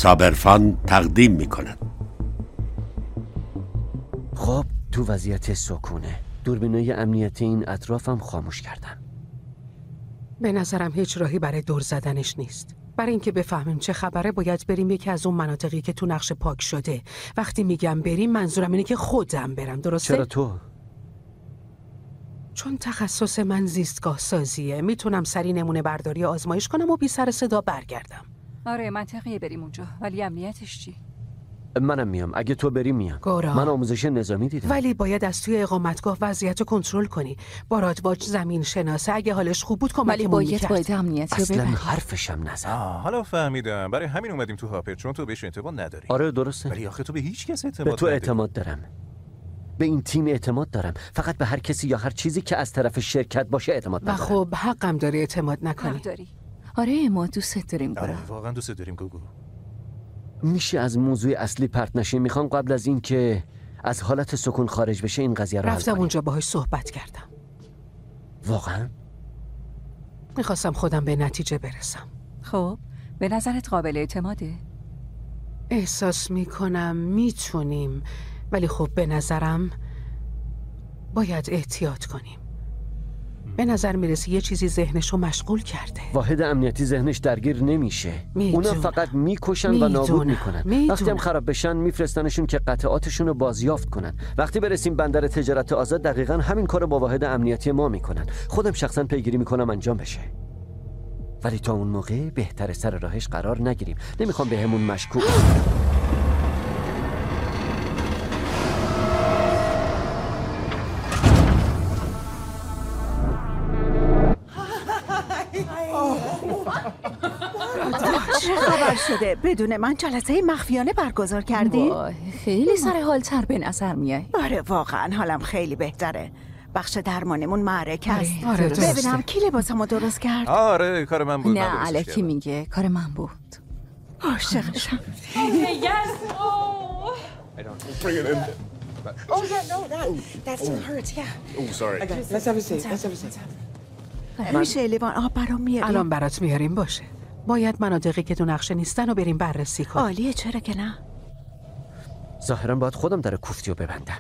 سابرفان تقدیم می‌کند. خب تو وضعیت سکونه. دوربینای امنیتی این اطرافم خاموش کردم. به نظرم هیچ راهی برای دور زدنش نیست. برای اینکه بفهمیم چه خبره باید بریم یکی از اون مناطقی که تو نقشه پاک شده. وقتی میگم بریم منظورم اینه که خودم برم، درسته؟ چرا تو؟ چون تخصص من زیستگاه سازیه. میتونم سری نمونه برداری آزمایش کنم و بی سر صدا برگردم. آره منطقیه بریم اونجا، ولی امنیتش چی؟ منم میام. اگه تو بری میام. گورا. من آموزش نظامی دیدم. ولی باید از توی اقامتگاه وضعیت رو کنترل کنی. با رادواج زمین شناسه اگه حالش خوب بود کمکمون می‌کرد. ولی باید امنیتی رو اصلا ببری. حرفشم نزن. حالا فهمیدم. برای همین اومدیم تو هاپر، چون تو بهش اعتماد نداری. آره درسته. ولی آخه تو به هیچ کس اعتماد به تو نداری. اعتماد دارم. به این تیم اعتماد دارم. فقط به هر کسی یا هر چیزی که از طرف شرکت باشه اعتماد و ندارم. خب حقم داری اعتماد نکنی. حق داری. آره ما دوست داریم گورا. واقعا دوست داریم گوگو. میشه از موضوع اصلی پرت نشیم؟ میخوام قبل از این که از حالت سکون خارج بشه این قضیه رو حل رفتم کنیم. اونجا باهاش صحبت کردم. واقعا؟ میخواستم خودم به نتیجه برسم. خب به نظرت قابل اعتماده؟ احساس میکنم میتونیم، ولی خب به نظرم باید احتیاط کنیم. به نظر میرسه یه چیزی ذهنشو مشغول کرده. واحد امنیتی ذهنش درگیر نمیشه. اونا فقط میکشن و نابود میکنن. وقتی هم خراب بشن میفرستنشون که قطعاتشون رو بازیافت کنن. وقتی برسیم بندر تجارت آزاد دقیقاً همین کارو با واحد امنیتی ما میکنن. خودم شخصا پیگیری میکنم انجام بشه. ولی تا اون موقع بهتره سر راهش قرار نگیریم. نمیخوام بهمون مشکوک. چه خبر شده؟ بدون من جلسه مخفیانه برگزار کردی؟ خیلی سر حال‌تر به نظر میای. آره واقعا حالم خیلی بهتره. بخش درمانمون معرکه است. آره ببینم کی لباسمو درست کرد؟ آره کار من بود. نه الکی میگه کار من بود. عاشقشم. میشه لیوان آب برام میاریم؟ الان برات میاریم. باشه. باید مناطقی که تو نقشه نیستن رو بریم بررسی کنیم. عالیه چرا که نه؟ ظاهرا باید خودم در کوفتیو ببندم.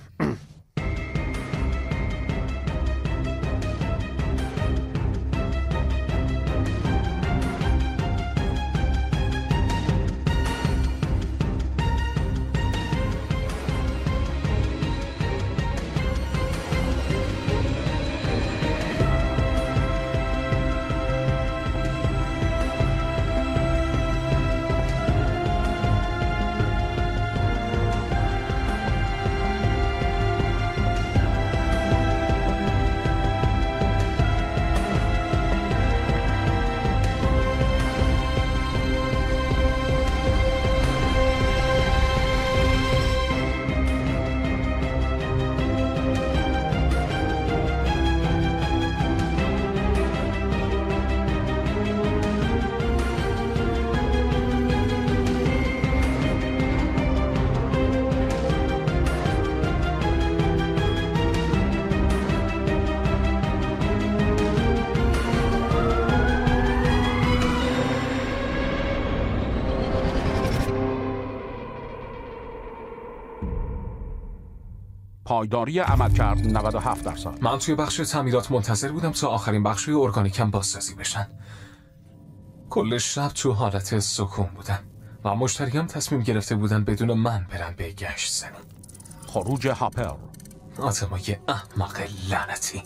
پایداری عملکرد 97%. من توی بخش تعمیرات منتظر بودم تا آخرین بخش‌های ارگانیکم بازسازی بشن. کل شب تو حالت سکون بودم و مشتریام تصمیم گرفته بودن بدون من برن به گشت زنی. خروج هاپر. آدمای احمق لعنتی.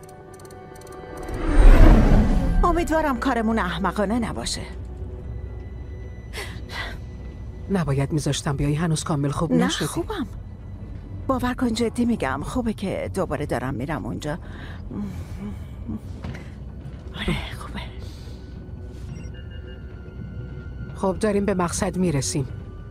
امیدوارم کارمون احمقانه نباشه. نباید میذاشتم بیایی، هنوز کامل خوب نشدی. نه خوبم. باور کن جدی میگم. خوبه که دوباره دارم میرم اونجا. آره خوبه. خب داریم به مقصد میرسیم.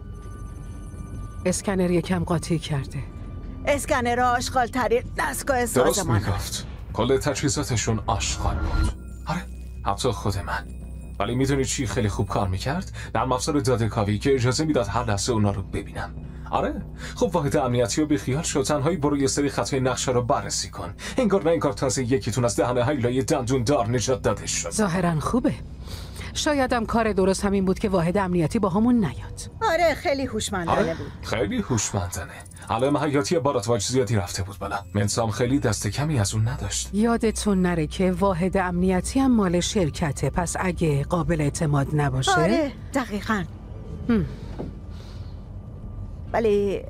اسکنر یکم قاطی کرده. اسکنر آشغال ترین دستگاه سازمان. درست میگفت. کل تجهیزاتشون آشغال بود. آره حتی خود من. ولی میدونی چی خیلی خوب کار میکرد؟ نرم افزار داده‌کاوی که اجازه میداد هر لحظه اونا رو ببینم. آره خب واحد امنیتی رو بیخیال شد. تنهایی برو یه سری خطای نقشه رو بررسی کن. انگار نه انگار تازه یکیتون از دهنه هیلای دندون دار نجات داده شد. ظاهرا خوبه. شایدم کار درست همین بود که واحد امنیتی با همون نیاد. آره خیلی هوشمندانه بود. خیلی هوشمندانه. علائم حیاتی باراتواج زیادی رفته بود بالا. منسام خیلی دست کمی از اون نداشت. یادتون نره که واحد امنیتی هم مال شرکته، پس اگه قابل اعتماد نباشه. آره دقیقاً. ولی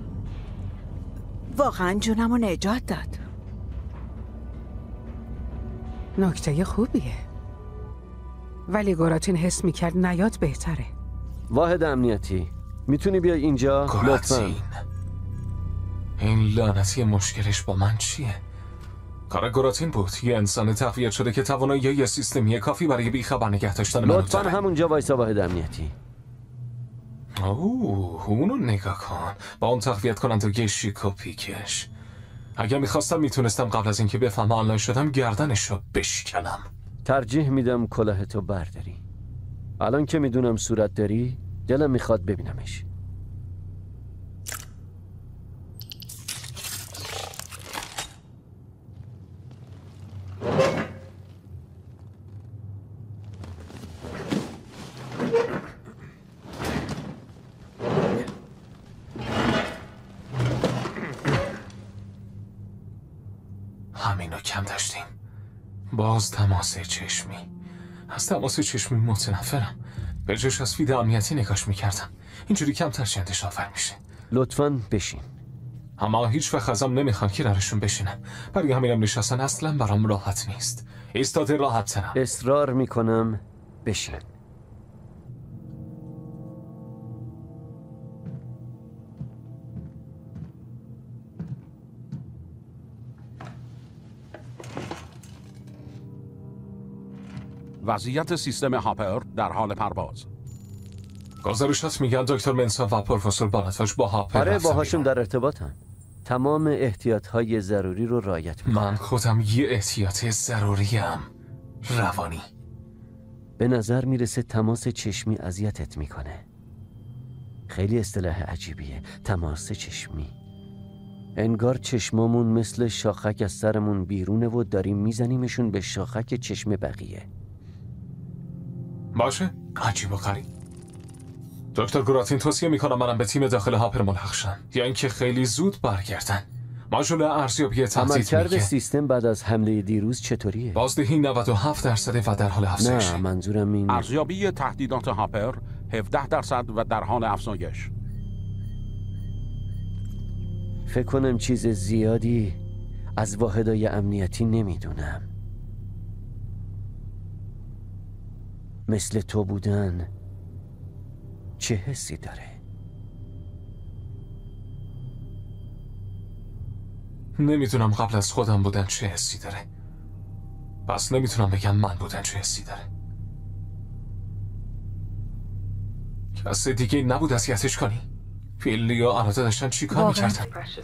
واقعا جونمو نجات داد. نکته خوبیه. ولی گوراتین حس میکرد نیاد بهتره. واحد امنیتی میتونی بیای اینجا لطفاً؟ این لعنتی مشکلش با من چیه؟ کار گوراتین بود، یه انسان تقویت شده که توانایی سیستمی کافی برای بیخبر نگه داشتن منو لطفاً همونجا وایسا واحد امنیتی. اونو نگاه کن، با اون تقویت کننده شیک و پیکش. اگر میخواستم میتونستم قبل از اینکه بفهم آنلاین شدم گردنشو بشکنم. ترجیح میدم کلاهتو برداری. الان که میدونم صورت داری دلم میخواد ببینمش. همینو کم داشتیم. باز تماس چشمی. از تماس چشمی متنفرم. به جاش از فید امنیتی نگاش میکردم. اینجوری کمتر چندش آور میشه. لطفاً بشین. اما هیچ وقت ازم نمیخوان که درشون بشینم. برای همینم نشستن اصلا برام راحت نیست. ایستاده راحت ترم. اصرار میکنم بشین. وضعیت سیستم هاپر در حال پرواز. گزارشات میگن دکتر منسا و پروفسور باراتواج با هاپر آره باهاشون در ارتباطن. تمام احتیاطهای ضروری رو رعایت میکنن. من خودم یه احتیاط ضروریم. روانی. به نظر میرسه تماس چشمی اذیتت میکنه. خیلی اصطلاح عجیبیه، تماس چشمی. انگار چشمامون مثل شاخک از سرمون بیرونه و داریم میزنیمشون به شاخک چشم بقیه. باشه، عجیب و غریب. دکتر گوراتین توصیه میکنم منم به تیم داخل هاپر ملحق شم یا اینکه خیلی زود برگردن. ماژول ارزیابی تهدید عملکرد میگه سیستم بعد از حمله دیروز چطوریه؟ بازدهی 97% و در حال افزایش. نه منظورم این ارزیابی تهدیدات هاپر 17% و در حال افزایش. فکر کنم چیز زیادی از واحدهای امنیتی نمیدونم. مثل تو بودن چه حسی داره؟ نمیدونم قبل از خودم بودن چه حسی داره. پس نمیتونم بگم من بودن چه حسی داره. کسی دیگه نبود اذیتش کنی؟ فیلی و اراده داشتن چی کار میکردن؟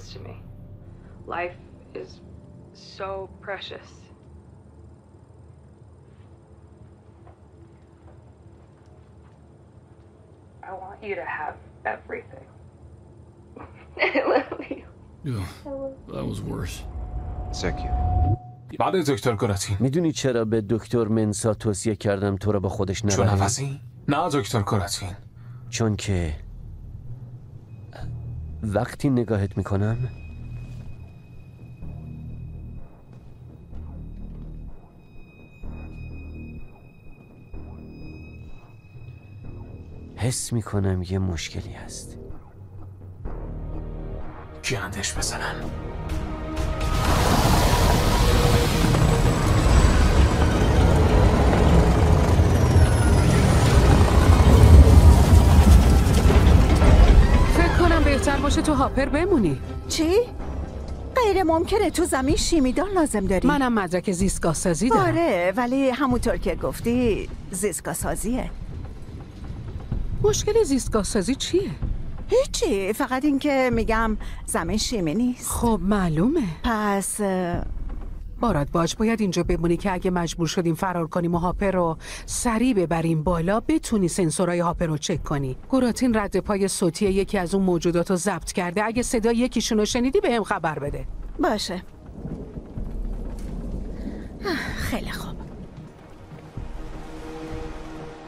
I want you to have everything. That was worse. بله دکتر گوراتین. میدونی چرا به دکتر منسا توصیه کردم تو رو با خودش نبره؟ چون عوضی؟ نه دکتر گوراتین. چون که وقتی نگاهت میکنم حس میکنم یه مشکلی هست. گندش بزنن. فکر کنم بهتر باشه تو هاپر بمونی. چی؟ غیر ممکنه، تو زمین شیمیدان لازم داری. منم مدرک زیستگاه سازی دارم. آره ولی همونطور که گفتی زیستگاه سازیه. مشکل زیستگاه سازی چیه؟ هیچی، فقط این که میگم زمین شیمی نیست. خب معلومه. پس بارات باش باید اینجا بمونی که اگه مجبور شدیم فرار کنیم و هاپر رو سریع ببریم بالا بتونی سنسورهای هاپر رو چک کنی. گوراتین رد پای صوتی یکی از اون موجودات رو ضبط کرده. اگه صدای یکیشون رو شنیدی بهم خبر بده. باشه. خیلی خوب.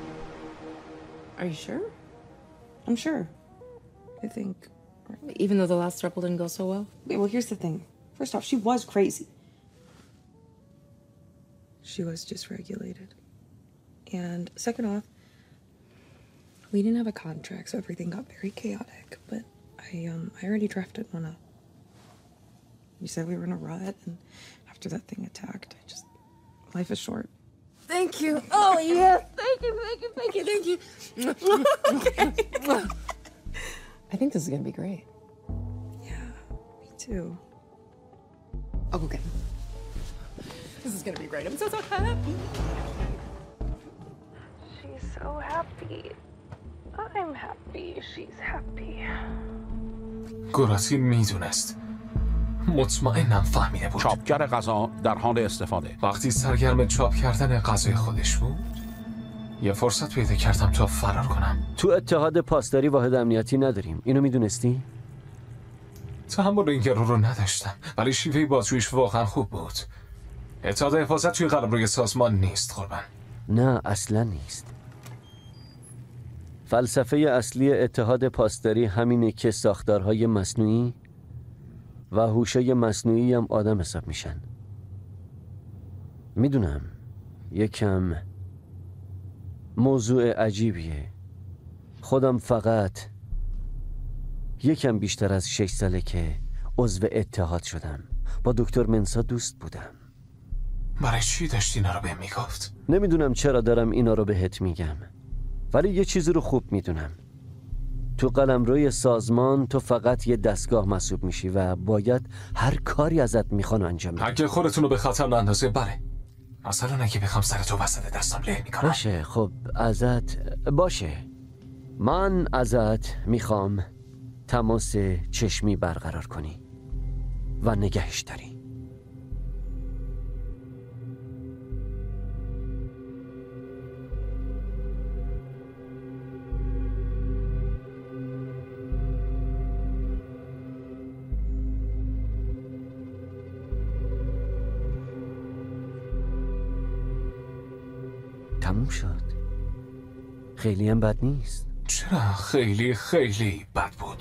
Are you sure? I'm sure. I think, even though the last throuple didn't go so well. Okay, well, here's the thing. First off, she was crazy. She was dysregulated. And second off, we didn't have a contract, so everything got very chaotic. But I already drafted one up. You said we were in a rut, and after that thing attacked, life is short. Thank you. Oh, yes. Thank you. Okay. I think this is gonna be great. Yeah, me too. I'll go get him. This is gonna be great. I'm so happy. She's so happy. I'm happy. She's happy. گراسیل میدونست. مطمئنم فهمیده بود. چاپگر غذا در حال استفاده. وقتی سرگرم چاپ کردن غذای خودش بود، یه فرصت پیدا کردم تا فرار کنم. تو اتحاد پاسداری واحد امنیتی نداریم. اینو میدونستی؟ تحمل این گرو رو نداشتم، ولی شیوه بازجوییش واقعا خوب بود. اتحاد حفاظت توی قلمروی سازمان نیست قربان. نه اصلا نیست. فلسفه اصلی اتحاد پاسداری همینه که ساختارهای مصنوعی و هوشای مصنوعی هم آدم حساب میشن. میدونم یکم موضوع عجیبیه. خودم فقط یکم بیشتر از 6 ساله که عضو اتحاد شدم. با دکتر منسا دوست بودم. برای چی داشتی اینا رو بهم میگفت؟ نمیدونم چرا دارم اینا رو بهت میگم، ولی یه چیزی رو خوب میدونم. تو قلمروی سازمان تو فقط یه دستگاه محسوب میشی و باید هر کاری ازت میخوان انجام بدی. اگه خودتون رو به خطر نندازه بله. مثلا اگه بخوام سر تو وسط دستم له میکنم. باشه خب باشه. من ازت میخوام تماس چشمی برقرار کنی و نگهش داری. تموم شد. خیلی هم بد نیست. چرا؟ خیلی خیلی بد بود.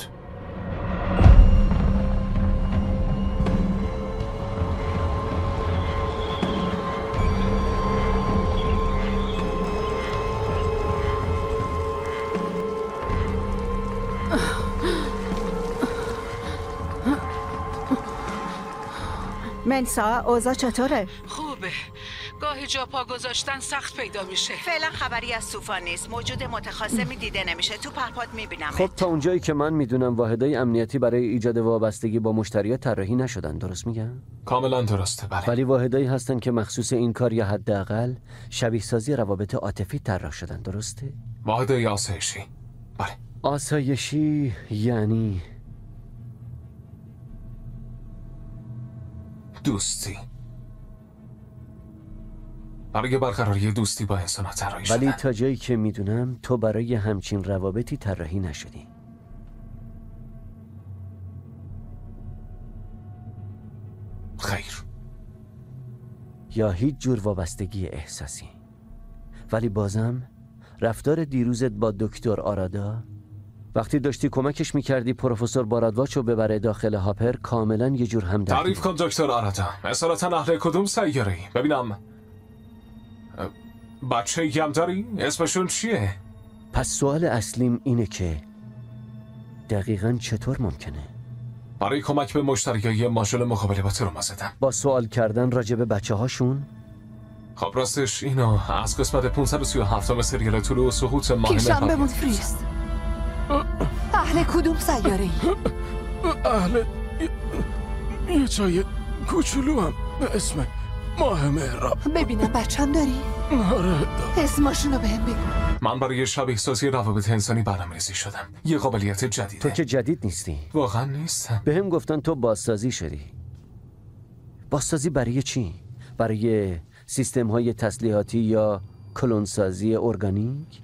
منسا اوضاع چطوره؟ خوبه. گاهی جا پا گذاشتن سخت پیدا میشه. فعلا خبری از طوفان نیست. موجود متخاصمی دیده نمیشه. تو پهپاد میبینم. خب تا اونجایی که من میدونم واحدهای امنیتی برای ایجاد وابستگی با مشتریات طراحی نشدن. درست میگم؟ کاملا درسته بله. ولی واحدهایی هستن که مخصوص این کار یا حداقل شبیه سازی روابط عاطفی طراح شدن. درسته؟ واحدهای آسایشی. بله. آسایشی یعنی دوستی. برای برقراری دوستی با انسان طراحی شدن. ولی تا جایی که میدونم تو برای همچین روابطی طراحی نشدی. خیر. یا هیچ جور وابستگی احساسی. ولی بازم رفتار دیروزت با دکتر آرادا وقتی داشتی کمکش میکردی پروفسور بارادواچو ببره داخل هاپر کاملا یه جور همدردی. تعریف کن دکتر آرادا. اصالتا اهل کدوم سیاره‌ای؟ ببینم بچه هم داری؟ اسمشون چیه؟ پس سوال اصلیم اینه که دقیقاً چطور ممکنه؟ برای کمک به مشتریای ماژول مقابله با تروما زدم. با سوال کردن راجع به بچه هاشون؟ خب راستش اینو از قسمت 537 سریال طلوع و سقوط ماه کیشان بمون فریست. اهل کدوم سیاره‌ای؟ اهل یه جای کوچولو هم به اسم ماه مهراب. ببینم بچه‌م داری؟ آره. اسمشونو بهم بگو. من برای شبیه سازی روابط انسانی برنامه‌ریزی شدم. یه قابلیت جدیده. تو که جدید نیستی. واقعا نیستم. بهم گفتن تو بازسازی شدی. بازسازی برای چی؟ برای سیستم‌های تسلیحاتی یا کلونسازی ارگانیک؟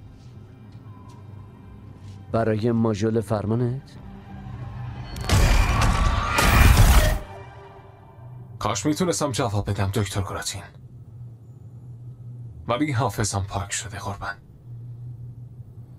برای ماژول فرمانت؟ کاش میتونستم جواب بدم دکتر گراتین، ولی حافظم پاک شده قربان.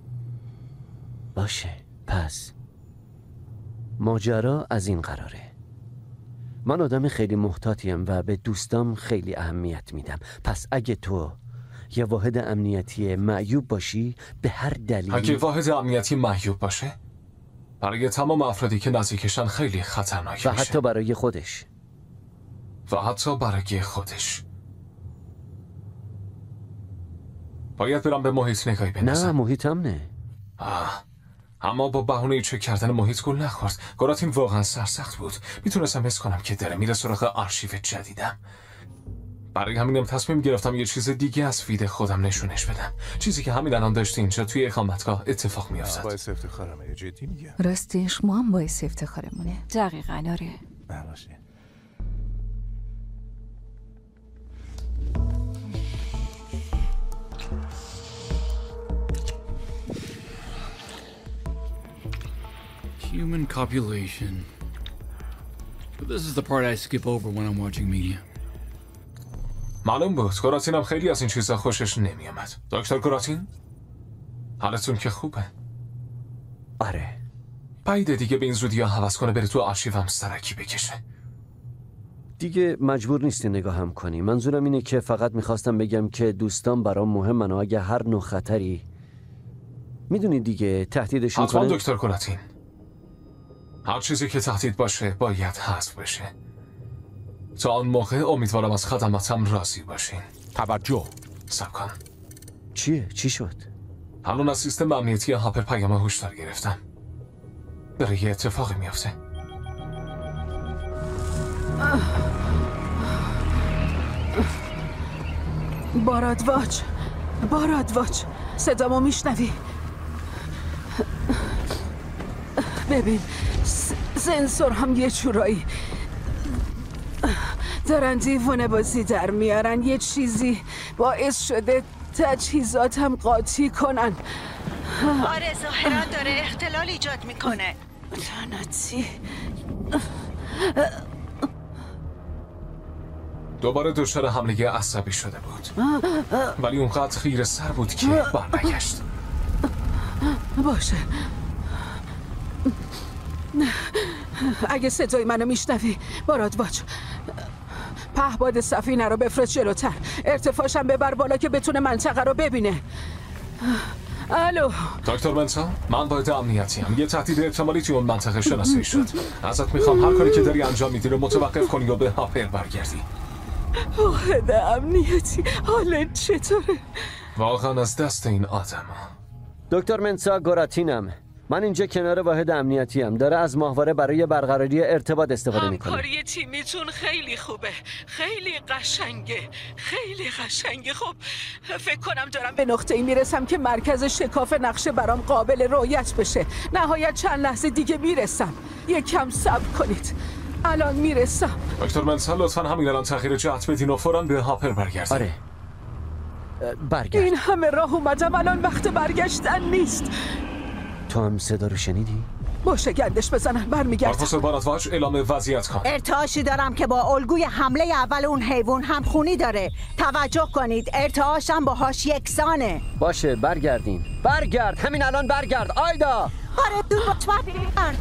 باشه، پس ماجرا از این قراره. من آدم خیلی محتاطیم و به دوستام خیلی اهمیت میدم. پس اگه تو یه واحد امنیتی معیوب باشی به هر دلیلی، اگه واحد امنیتی معیوب باشه برای تمام افرادی که نزدیکشن خیلی خطرناک میشه. و حتی برای خودش. باید برم به محیط نگاهی بندازم. نه محیطم نه. اما با بهونه چک کردن محیط گل نخورد. گراتین واقعا سرسخت بود. میتونستم حس کنم که داره میره سراغ آرشیو جدیدم. برای همینم تصمیم گرفتم یه چیز دیگه از فید خودم نشونش بدم. چیزی که همین الان داشتی اینجا توی اقامتگاه اتفاق میافتاد. باعث افتخارمه. جدی میگم. راستش ما هم باعث افتخارمونه. دقیقاً آره. باشه. Human copulation. But this is the part I skip over when I'm watching media. معلوم بود گراتین هم خیلی از این چیزا خوشش نمیامد. دکتر گراتین حالتون که خوبه؟ آره. بعیده دیگه به این زودی ها حوض کنه بره تو آرشیوم سرکی بکشه. دیگه مجبور نیستی نگاهم کنی. منظورم اینه که فقط میخواستم بگم که دوستان برام مهمن و اگه هر نوع خطری میدونی دیگه تهدیدشون حتما کنه. دکتر گراتین هر چیزی که تهدید باشه باید حذف بشه. تا آن موقع امیدوارم از خدماتم راضی باشین. توجه. صبر کن. چیه؟ چی شد؟ الان از سیستم امنیتی هاپر پیام هشدار گرفتم. داره یه اتفاقی میافته. بارادواج صدامو میشنوی؟ ببین سنسور هم یه جورایی دارن دیوونه بازی در میارن. یه چیزی باعث شده تجهیزاتم قاطی کنن. آره ظاهرا داره اختلال ایجاد میکنه. لعنتی. دوباره دچار حمله عصبی شده بود ولی اونقدر خیره سر بود که برنگشت. باشه اگه صدای منو میشنوی بارادواج پهباد سفینه رو بفرست جلوتر. ارتفاعشم ببر بالا که بتونه منطقه رو ببینه. الو دکتر منسا من واحد امنیتی ام. یه تهدید احتمالی توی اون منطقه شناسایی شد. ازت میخوام هر کاری که داری انجام میدی رو متوقف کنی و به هاپر برگردی. واحد امنیتی حالت چطوره؟ واقعا از دست این آدم. دکتر منسا گراتینم. من اینجا کنار واحد امنیتی ام. داره از ماهواره برای برقراری ارتباط استفاده میکنه. همکاری تیمیتون خیلی خوبه. خیلی قشنگه. خب فکر کنم دارم به نقطه‌ای میرسم که مرکز شکاف نقشه برام قابل رؤیت بشه. نهایت چند لحظه دیگه میرسم. یکم صبر کنید. الان میرسم. دکتر منسا لطفاً همین الان تغییر جهت بدین و فوراً به هاپر برگردین. آره برگرد. این همه راه اومدم الان وقت برگشتن نیست. تو هم صدا رو شنیدی؟ باشه گندش بزنن برمیگردم. پروفسور بارادواج اعلام وضعیت کن. ارتعاشی دارم که با الگوی حمله اول اون حیوان همخونی داره. توجه کنید ارتعاش هم باهاش یکسانه. باشه برگردین. برگرد همین الان برگرد. آیدا آره دو برگرد.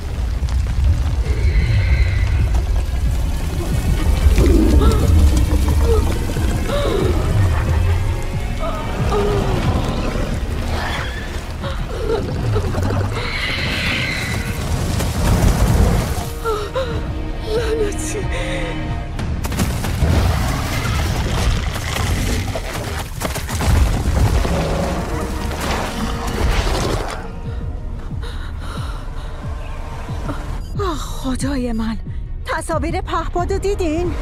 لعنتی. خدای من تصاویر پهپادو دیدین؟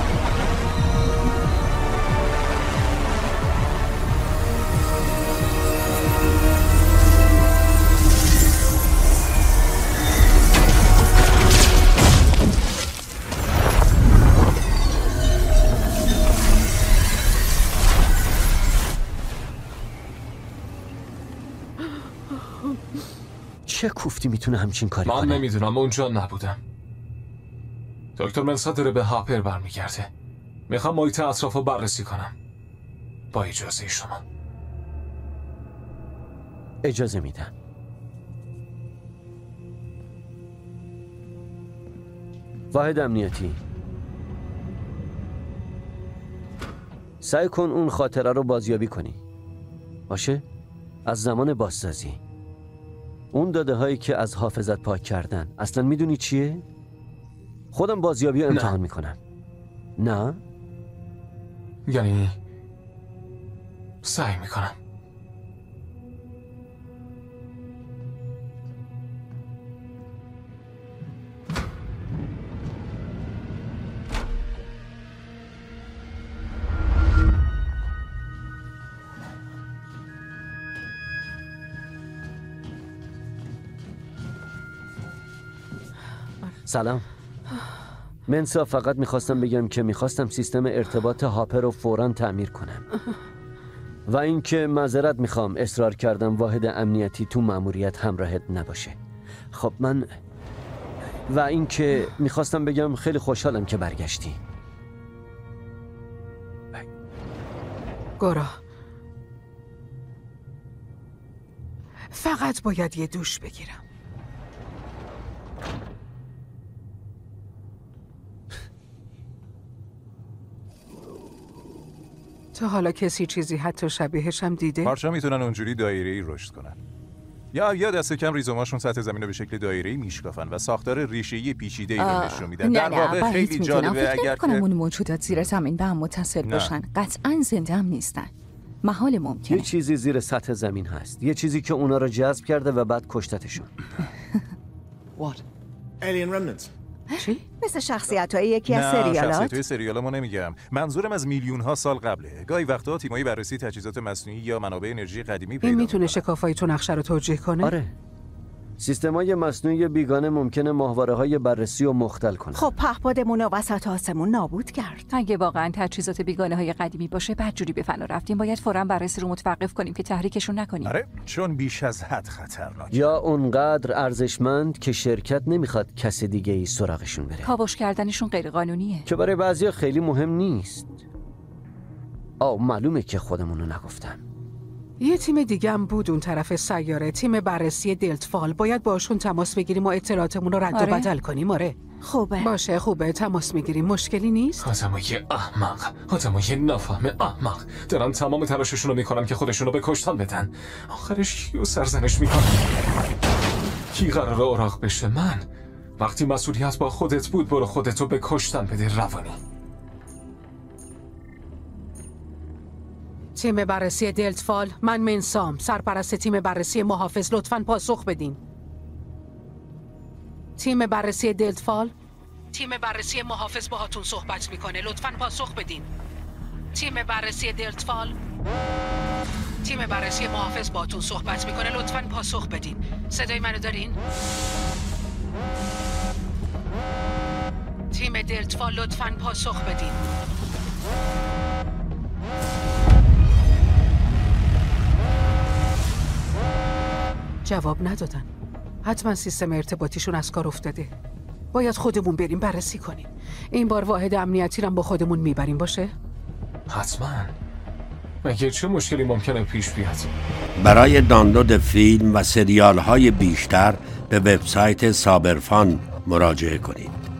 چه کوفتی میتونه همچین کاری کنه؟ من نمیدونم اونجا نبودم. دکتر منسا داره به هاپر برمیگرده. میخوام محیط اطراف رو بررسی کنم. با اجازه شما. اجازه میدم. واحد امنیتی، سعی کن اون خاطره رو بازیابی کنی. باشه؟ از زمان بازسازی. اون داده هایی که از حافظت پاک کردن اصلا میدونی چیه؟ خودم بازیابی رو امتحان میکنم. نه؟ یعنی سعی میکنم. سلام. منسا، فقط میخواستم بگم که میخواستم سیستم ارتباط هاپر رو فوراً تعمیر کنم و اینکه معذرت میخوام اصرار کردم واحد امنیتی تو مأموریت همراهت نباشه. خب من و اینکه میخواستم بگم خیلی خوشحالم که برگشتی. گورا، فقط باید یه دوش بگیرم. تا حالا کسی چیزی حتی شبیهش هم دیده؟ پارچه‌ها میتونن اونجوری دایره‌ای رشد کنن. یا دست کم ریزوماشون سطح زمین رو به شکل دایره‌ای میشکافن و ساختار ریشه‌ای پیچیده‌ای رو نشون میدن. در واقع خیلی جالبه. اگر فکر کنم اون موجودات زیر زمین به هم متصل باشن. قطعاً زنده هم نیستن. محال ممکنه. یه چیزی زیر سطح زمین هست. یه چیزی که اونا رو جذب کرده و بعد کشتتشون. What? Alien remnants. چی؟ مثل شخصیت‌های یکی از سریالات؟ شخصیت‌های سریالا ما نمیگم. منظورم از میلیون‌ها سال قبله. گاهی وقتا تیمای بررسی تجهیزات مصنوعی یا منابع انرژی قدیمی پیدا این میتونه شکافایی تو نقشه رو توجیه کنه؟ آره. سیستم‌های مصنوعی بیگانه ممکنه ماهواره‌های بررسی رو مختل کنه. خب پهپادمون رو وسط آسمون نابود کرد. اگه واقعا تجهیزات بیگانه‌های قدیمی باشه بدجوری به فنا رفتیم. باید فوراً بررسی رو متوقف کنیم که تحریکشون نکنیم. آره، چون بیش از حد خطرناکه. یا اونقدر ارزشمند که شرکت نمیخواد کس دیگه‌ای سراغشون بره. کاوش کردنشون غیر قانونیه. که برای بعضیا خیلی مهم نیست. معلومه که خودمونو نگفتم. یه تیم دیگه هم بود اون طرف سیاره، تیم بررسی دلتفال. باید باشون تماس بگیریم و اطلاعاتمون رو رد و بدل کنیم. آره خوبه. باشه خوبه، تماس میگیریم، مشکلی نیست. آدمای احمق، آدمای نفهم احمق دارن تمام تلاششون رو میکنن که خودشون رو به کشتن بدن. آخرش کیو سرزنش میکنن؟ کی قراره اوراق بشه؟ من؟ وقتی مسئولیت با خودت بود برو خودتو به کشتن بده. روانی. تیم بررسی دلتفال، من منسام، سرپرست تیم بررسی محافظ، لطفاً پاسخ بدین. تیم بررسی دلتفال، تیم بررسی محافظ باهاتون صحبت میکنه، لطفاً پاسخ بدین. تیم بررسی دلتفال، تیم بررسی محافظ باهاتون صحبت میکنه، لطفاً پاسخ بدین. صدای منو دارین؟ تیم دلتفال لطفاً پاسخ بدین. جواب ندادن. حتما سیستم ارتباطیشون از کار افتاده. باید خودمون بریم بررسی کنیم. این بار واحد امنیتی رو با خودمون میبریم. باشه؟ حتما. مگه چه مشکلی ممکنه پیش بیاد؟ برای دانلود فیلم و سریال های بیشتر به وبسایت سابرفان مراجعه کنید.